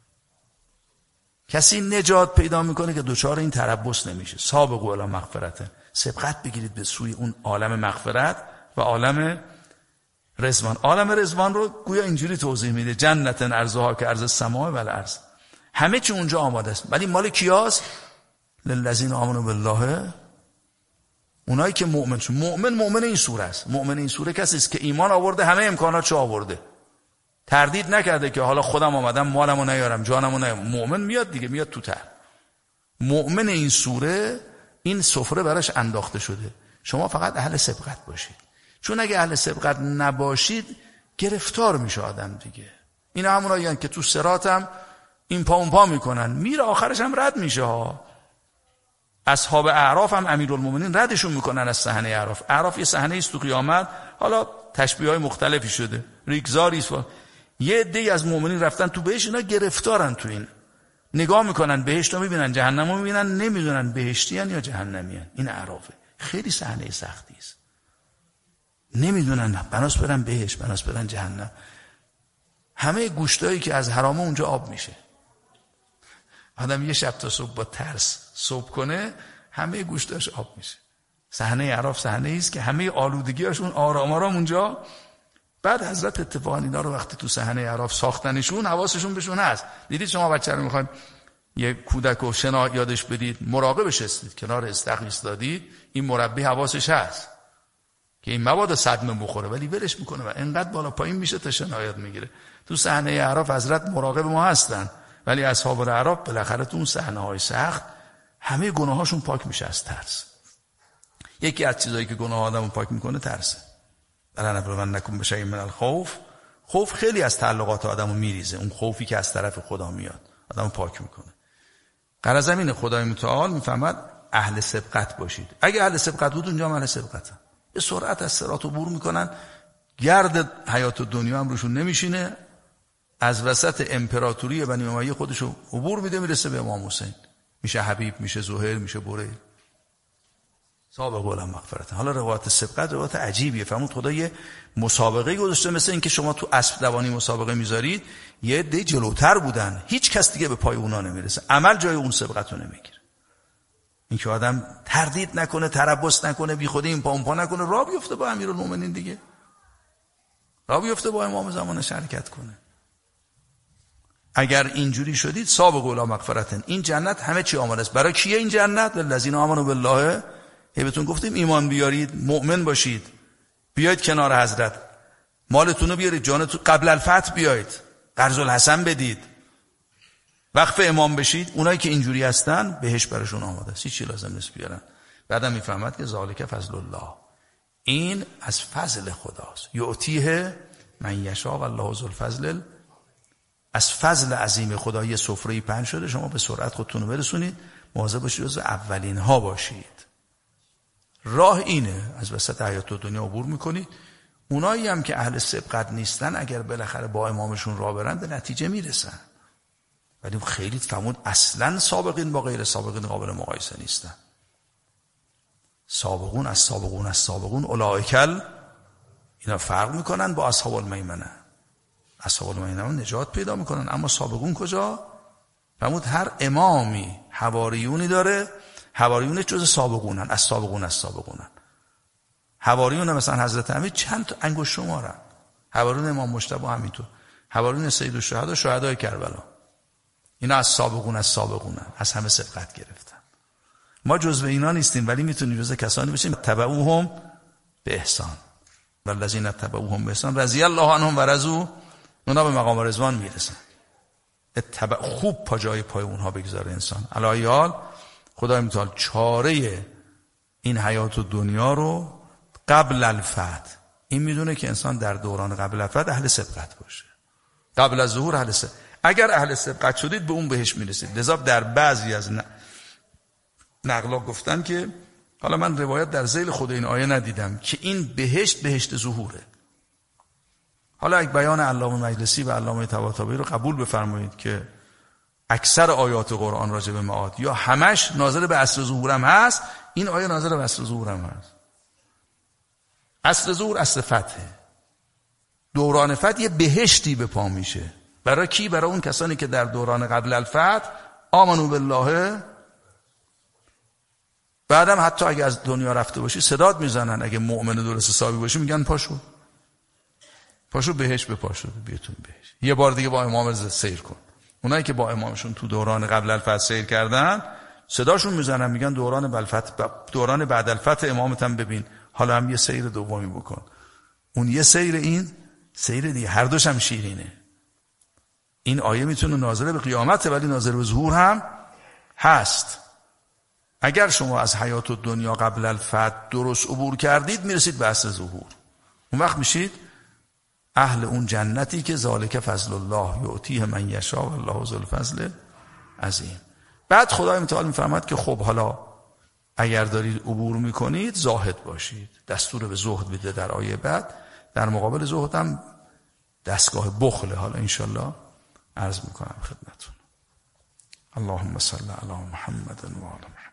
کسی نجات پیدا میکنه که دوچار این تربص نمیشه. سابقوا الی مغفرة، سبقت بگیرید به سوی اون عالم مغفرت و عالم رضوان. عالم رضوان رو گویا اینجوری توضیح میده: جنت عرضها که عرض السماء والارض، همه چی اونجا آماده است. ولی مال کیاست؟ للذین آمنوا بالله، اونایی که مؤمن شد. مؤمن این سوره است. مؤمن این سوره کسی است که ایمان آورده، همه امکاناتشو آورده، تردید نکرده که حالا خودم آمدم مالمو نیارم جانمو نیارم. مؤمن میاد دیگه، میاد تو تر. مؤمن این سوره، این سفره براش انداخته شده. شما فقط اهل سبقت باشید. چون اگه اهل سبقت نباشید گرفتار میشه آدم دیگه. اینا همونایین که تو صراطم این پا اون پا میکنن، میره آخرش هم رد میشه ها. اصحاب اعراف هم امیرالمومنین ردشون میکنن از صحنه اعراف. اعراف یه صحنه است تو قیامت، حالا تشبیه‌های مختلفی شده، ریگزاری است. یه عده‌ای از مؤمنین رفتن تو بهشت، اینا گرفتارن تو این. نگاه میکنن بهشت رو میبینن، جهنم رو میبینن، نمیدونن بهشتیان یا جهنمیان. این اعرافه. خیلی صحنه سختی است. نمیدونن بناس برن بهشت، بناس برن جهنم. همه گوشتایی که از حرامه اونجا آب میشه. آدم یه شب تا صبح با ترس صبح کنه، همه گوشتاش آب میشه. صحنه اعراف صحنه است که همه آلودگیاشون آرام آرام اونجا. بعد حضرت اتفاقا اینا رو وقتی تو صحنه اعراف ساختنشون، حواسشون بهشون هست. دیدید شما بچه رو میخواید یه کودک رو شنا یادش بدید، مراقبش هستید، کنار استخر ایستادید، این مربی حواسش هست که این مواد صدمه بخوره، ولی ولش میکنه و انقدر بالا پایین میشه تا شنا یاد میگیره. تو صحنه اعراف حضرت مراقب ما هستن، ولی اصحاب الاعراف بالاخره تو اون صحنه‌های سخت همه گناهاشون پاک میشه از ترس. یکی از چیزایی که گناه آدمو پاک میکنه ترسه. بلنبلونکم بشیء من الخوف. خوف خیلی از تعلقات آدمو میریزه. اون خوفی که از طرف خدا میاد آدمو پاک میکنه. غرض اینه خدای متعال میفهمد اهل سبقت باشید. اگه اهل سبقت بود اونجا اهل سبقتن. به سرعت از صراط عبور میکنن، گرد حیات دنیا هم روشون نمیشینه، از وسط امپراتوری بنی امیه خودشو عبور میده، میرسه به امام حسین، میشه حبیب، میشه زهیر، میشه بریر. سابقوا الی مغفرة. حالا روایت سبقت روایت عجیبیه. فرمود خدا یه مسابقه گذاشته، مثل اینکه شما تو اسب دوانی مسابقه میذارید، یه عده جلوتر بودن، هیچ کس دیگه به پای اونا نمیرسه، عمل جای اون سبقت رو نمیگیره. اینکه آدم تردید نکنه، تربص نکنه، بی خودی این پا اون پا نکنه، راه بیفته با امیرالمومنین دیگه، راه بیفته با امام زمان شرکت کنه. اگر اینجوری شدید سابقوا الی مغفرة، این جنت همه چی آماده است. برای کیه این جنت؟ للذین آمنوا بالله. بهتون گفتیم ایمان بیارید، مؤمن باشید، بیاید کنار حضرت، مالتون رو بیارید، جانتون قبل الفتح بیاید، قرض الحسن بدید، وقف امام بشید. اونایی که اینجوری هستن بهش براشون آماده است، هیچی لازم نیست بیارن. بعدم میفهمد که ذالک فضل الله، این از فضل خداست. یعطیه من یشاء والله ذو الفضل. از فضل عظیم خدا یه سفره پهن شده، شما به سرعت خودتون رو برسونید، مواظب باشید جز اولین ها باشید. راه اینه، از وسط حیات دنیا عبور میکنید. اونایی هم که اهل سبقت نیستن اگر بالاخره با امامشون راه برن به نتیجه میرسن، ولی خیلی فهمون اصلا سابقین با غیر سابقین قابل مقایسه نیستن. سابقون از سابقون از سابقون اولئکل، اینا فرق میکنن با اصحاب المیمنه. اصحاب المیمنه نجات پیدا میکنن، اما سابقون کجا؟ فهمون هر امامی حواریونی داره، حواریونش جز سابقونن، از سابقون از سابقونن. حواریون مثلا حضرت امیر چند تا انگشت شمارن، حواریون امام مجتبی همینطور، حواریون سید الشهدا شهدای کربلا، اینا از سابقون از سابقونن، از همه سبقت گرفتن. ما جزو اینا نیستیم، ولی میتونیم جزو کسانی بشیم تبعوهم به احسان، والذین تبعوهم به احسان رضی الله عنهم و رضوا. اونا به مقام رضوان میرسن. خوب پا جای پای اونها بگذاره انسان. علی حال خدای متعال چاره این حیات و دنیا رو قبل الفتح، این میدونه که انسان در دوران قبل الفتح اهل سبقت باشه، قبل از ظهور اهل سبقت. اگر اهل سبقت شدید به اون بهش میرسید. لذا در بعضی از نقلا گفتن که، حالا من روایت در ذیل خود این آیه ندیدم، که این بهشت ظهوره. حالا اگه بیان علامه مجلسی و علامه طباطبایی رو قبول بفرمایید که اکثر آیات قرآن راجع به معاد یا همش ناظر به عصر ظهورم هست، این آیه ناظر به عصر ظهورم هست. عصر ظهور عصر فتحه، دوران فتح یه بهشتی به پا میشه. برای کی؟ برای اون کسانی که در دوران قبل الفتح آمنو بالله. بعدم حتی اگه از دنیا رفته باشی صدات میزنن، اگه مؤمن درست حسابی باشی میگن پاشو بهشت، به پاشو بیاتون بهشت، یه بار دیگه با امام سیر کن. اونایی که با امامشون تو دوران قبل الفتح سیر کردن صداشون میزنن، میگن دوران بعد الفتح امامت هم ببین، حالا هم یه سیر دومی بکن. اون یه سیر، این سیر دیگه، هر دوش هم شیرینه. این آیه میتونه ناظر به قیامته ولی ناظر به ظهور هم هست. اگر شما از حیات و دنیا قبل الفتح درست عبور کردید میرسید به عصر ظهور، اون وقت میشید اهل اون جنتی که ذالک فضل الله یعطیه من یشاء والله ذو الفضل عظیم. بعد خدای متعال میفرماد که خب حالا اگر دارید عبور میکنید زاهد باشید، دستور به زهد بده در آیه بعد. در مقابل زهد هم دستگاه بخله. حالا انشالله عرض میکنم خدمتون. اللهم صل علی محمد و آل محمد.